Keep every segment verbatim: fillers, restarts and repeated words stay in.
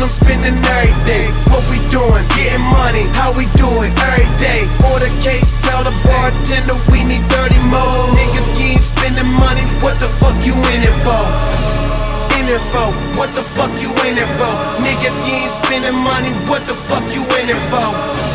I'm spending every day. What we doing? Getting money. How we do it? Every day. Order case, tell the bartender we need thirty more. Nigga, if you ain't spending money, what the fuck you in it for? In it for? What the fuck you in it for? Nigga, if you ain't spending money, what the fuck you in it for?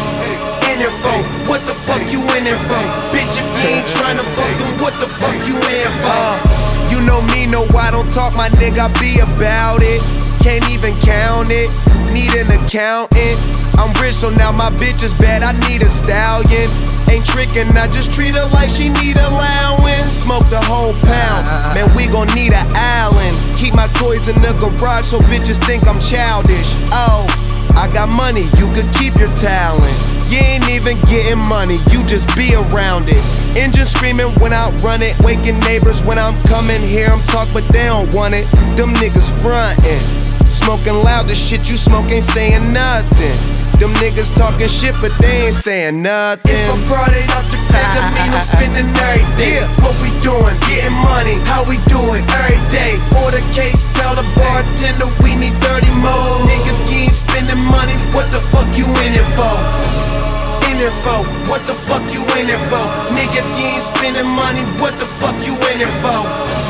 In it for? What the fuck you in it for? Bitch, if you ain't tryna fuck them, what the fuck you in for? Uh, you know me, no, I don't talk, my nigga, I be about it. Can't even count it, need an accountant. I'm rich, so now my bitch is bad, I need a stallion. Ain't trickin', I just treat her like she need allowance. Smoke the whole pound, man, we gon' need a Allen. Keep my toys in the garage so bitches think I'm childish. Oh, I got money, you could keep your talent. You ain't even getting money, you just be around it. Engine screaming when I run it, waking neighbors when I'm coming. Hear them talk but they don't want it, them niggas frontin'. Smoking loud, the shit you smoke ain't saying nothing. Them niggas talking shit, but they ain't saying nothing. If I brought it up to crack, I mean I'm spending every day. Yeah. What we doing? Getting money. How we do it? Every day. Order case, tell the bartender we need thirty more. Nigga, if you ain't spending money, what the fuck you in it for? In it for? What the fuck you in it for? Nigga, if you ain't spending money, what the fuck you in it for?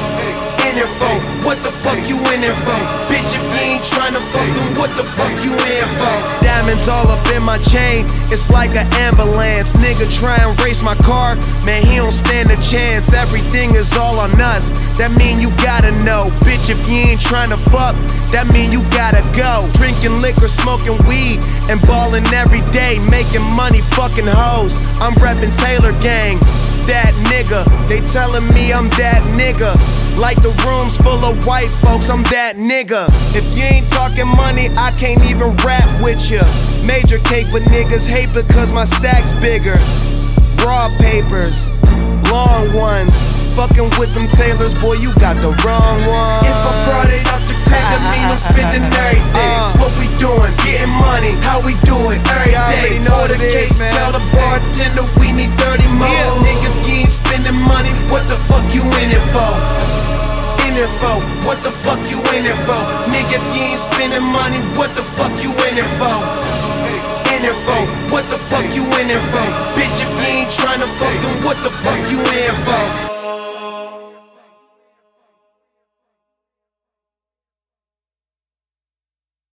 In it for? What the fuck you in it for? Bitch, if you ain't tryna fuck them, what the fuck you in for? Diamonds all up in my chain, it's like an ambulance. Nigga try and race my car, man, he don't stand a chance. Everything is all on us, that mean you gotta know. Bitch, if you ain't tryna fuck, that mean you gotta go. Drinking liquor, smoking weed, and ballin' every day, making money, fucking hoes. I'm reppin' Taylor Gang, that nigga. They tellin' me I'm that nigga. Like the room's full of white folks, I'm that nigga. If you ain't talking money, I can't even rap with ya. Major cake, but niggas hate because my stack's bigger. Raw papers, long ones. Fucking with them Taylors, boy, you got the wrong one. If I brought it up to crack, I mean I'm spending every day. Uh, what we doing? Getting money. How we do it? Every day. Order case, tell the bartender we need thirty more. Yeah. Nigga, if you ain't spending money, what the fuck you in it for? In it for? What the fuck you in it for? Nigga, if you ain't spending money, what the fuck you in it for? In it for? What the fuck you in it for? Bitch, if you ain't tryna fuck them, what the fuck you in for?